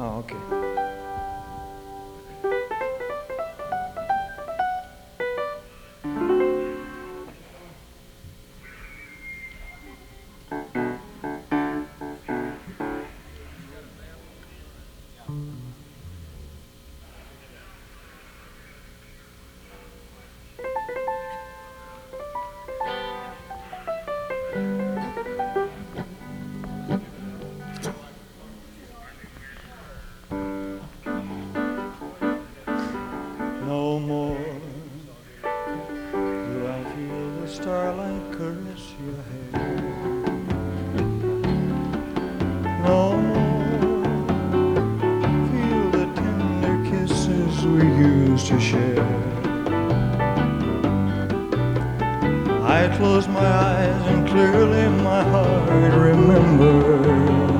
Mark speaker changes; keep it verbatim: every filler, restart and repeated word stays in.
Speaker 1: Oh, okay. No more do I feel the starlight caress your hair. No more feel the tender kisses we used to share. I close my eyes and clearly my heart remembers